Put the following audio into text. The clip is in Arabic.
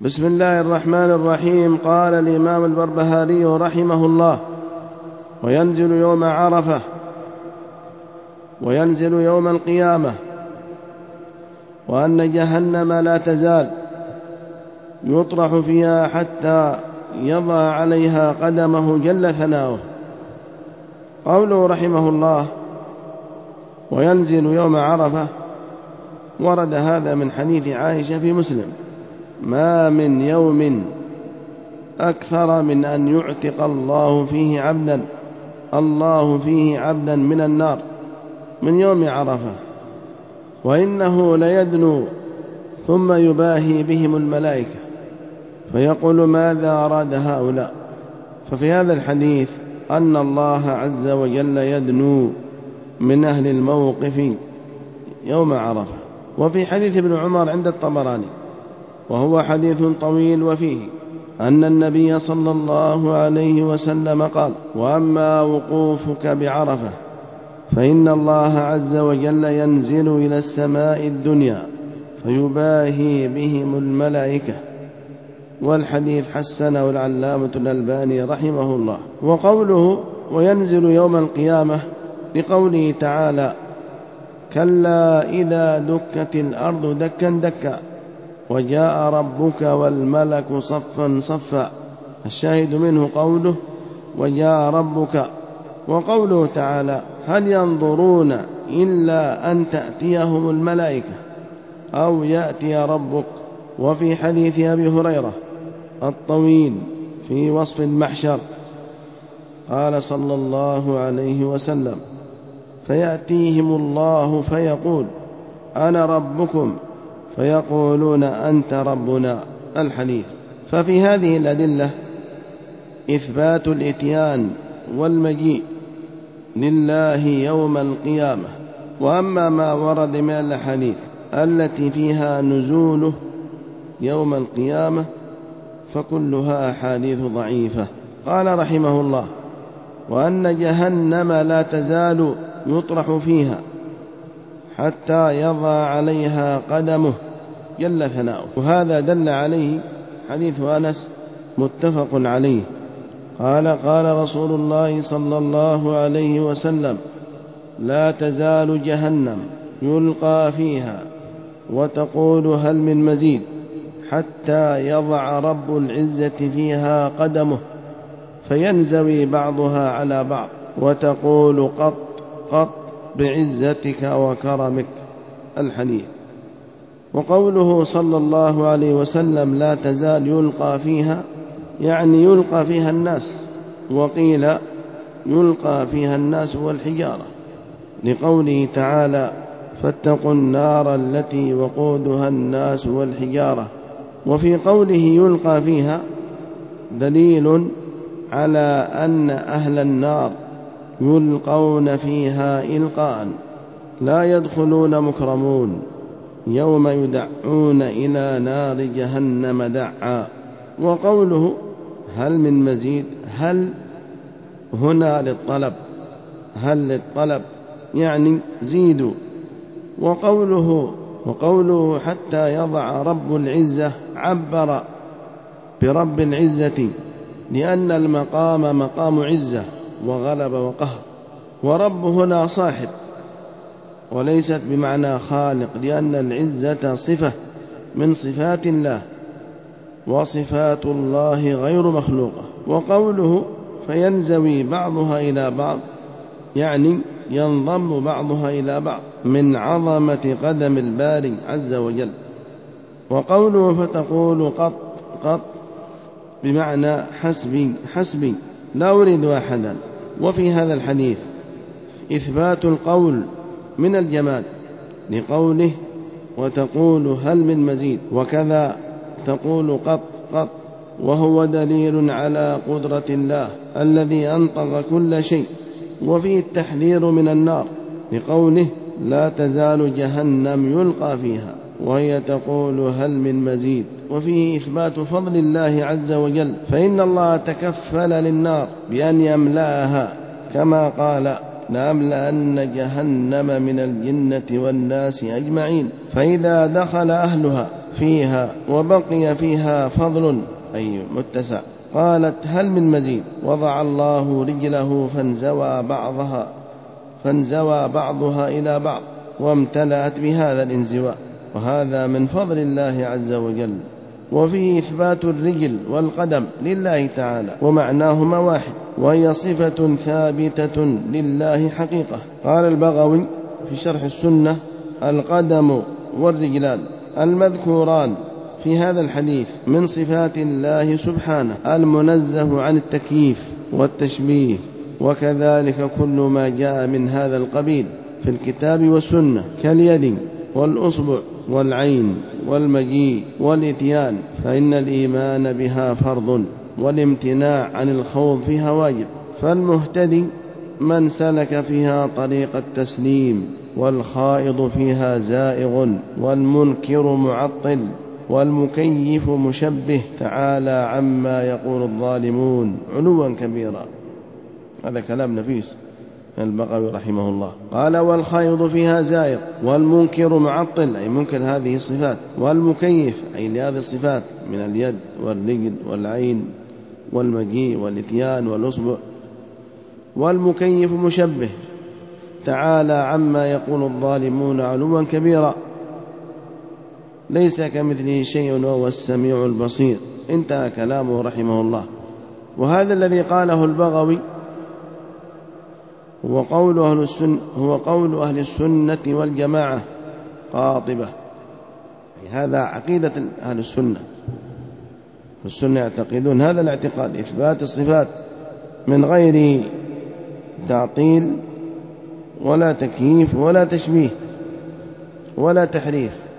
بسم الله الرحمن الرحيم. قال الإمام البربهاري رحمه الله: وينزل يوم عرفة وينزل يوم القيامة، وأن جهنم لا تزال يطرح فيها حتى يضع عليها قدمه جل ثناؤه. قوله رحمه الله وينزل يوم عرفة، ورد هذا من حديث عائشة في مسلم: ما من يوم أكثر من أن يعتق الله فيه عبدا من النار من يوم عرفة، وإنه ليدنو ثم يباهي بهم الملائكة فيقول: ماذا أراد هؤلاء؟ ففي هذا الحديث أن الله عز وجل يدنو من أهل الموقف يوم عرفة. وفي حديث ابن عمر عند الطبراني، وهو حديث طويل، وفيه أن النبي صلى الله عليه وسلم قال: وأما وقوفك بعرفة فإن الله عز وجل ينزل إلى السماء الدنيا فيباهي بهم الملائكة. والحديث حسنه العلامة الألباني رحمه الله. وقوله وينزل يوم القيامة لقوله تعالى: كلا إذا دكت الأرض دكا دكا وجاء ربك والملك صفا صفا. الشاهد منه قوله وجاء ربك. وقوله تعالى: هل ينظرون إلا أن تأتيهم الملائكة أو يأتي ربك. وفي حديث أبي هريرة الطويل في وصف المحشر قال صلى الله عليه وسلم: فيأتيهم الله فيقول: أنا ربكم، فيقولون أنت ربنا. الحديث. ففي هذه الأدلة إثبات الإتيان والمجيء لله يوم القيامة. وأما ما ورد من الأحاديث التي فيها نزوله يوم القيامة فكلها أحاديث ضعيفة. قال رحمه الله: وأن جهنم لا تزال يطرح فيها حتى يضع عليها قدمه جل ثناؤه. وهذا دل عليه حديث أنس متفق عليه. قال رسول الله صلى الله عليه وسلم: لا تزال جهنم يلقى فيها وتقول هل من مزيد حتى يضع رب العزة فيها قدمه فينزوي بعضها على بعض وتقول قط قط بعزتك وكرمك. الحديث. وقوله صلى الله عليه وسلم لا تزال يلقى فيها، يعني يلقى فيها الناس، وقيل يلقى فيها الناس والحجارة، لقوله تعالى: فاتقوا النار التي وقودها الناس والحجارة. وفي قوله يلقى فيها دليل على أن أهل النار يلقون فيها إلقاء لا يدخلون مكرمون يوم يدعون إلى نار جهنم دعا. وقوله هل من مزيد، هل هنا للطلب، هل للطلب يعني زيدوا. وقوله حتى يضع رب العزة، عبر برب العزة لأن المقام مقام عزة وغلب وقهر، ورب هنا صاحب وليست بمعنى خالق، لأن العزة صفة من صفات الله، وصفات الله غير مخلوقة. وقوله فينزوي بعضها إلى بعض، يعني ينضم بعضها إلى بعض من عظمة قدم الباري عز وجل. وقوله فتقول قط قط بمعنى حسبي حسبي لا أريد أحدا. وفي هذا الحديث إثبات القول من الجماد لقوله وتقول هل من مزيد، وكذا تقول قط قط، وهو دليل على قدرة الله الذي أنطق كل شيء. وفيه التحذير من النار لقوله لا تزال جهنم يلقى فيها، وهي تقول هل من مزيد. وفيه إثبات فضل الله عز وجل، فإن الله تكفل للنار بأن يملأها كما قال لأملأن جهنم من الجنة والناس أجمعين. فإذا دخل أهلها فيها وبقي فيها فضل أي متسع. قالت هل من مزيد؟ وضع الله رجله فانزوى بعضها إلى بعض وامتلأت بهذا الانزواء، وهذا من فضل الله عز وجل. وفيه إثبات الرجل والقدم لله تعالى ومعناهما واحد، وهي صفة ثابتة لله حقيقة. قال البغوي في شرح السنة: القدم والرجلان المذكوران في هذا الحديث من صفات الله سبحانه المنزه عن التكييف والتشبيه، وكذلك كل ما جاء من هذا القبيل في الكتاب والسنة كاليد والأصبع والعين والمجيء والإتيان، فإن الإيمان بها فرض والامتناع عن الخوض فيها واجب. فالمهتدي من سلك فيها طريق التسليم، والخائض فيها زائغ، والمنكر معطل، والمكيف مشبه، تعالى عما يقول الظالمون علوا كبيرا. هذا كلام نفيس البغوي رحمه الله. قال: والخائض فيها زائغ، والمنكر معطل أي منكر هذه الصفات، والمكيف أي لهذه الصفات من اليد والرجل والعين والمجيء والإتيان والأصبع، والمكيف مشبه، تعالى عما يقول الظالمون علوا كبيرا، ليس كمثله شيء وهو السميع البصير. انتهى كلامه رحمه الله. وهذا الذي قاله البغوي هو قول أهل السنة والجماعة قاطبة، هذا عقيدة أهل السنة. السنة يعتقدون هذا الاعتقاد: إثبات الصفات من غير تعطيل ولا تكييف ولا تشبيه ولا تحريف.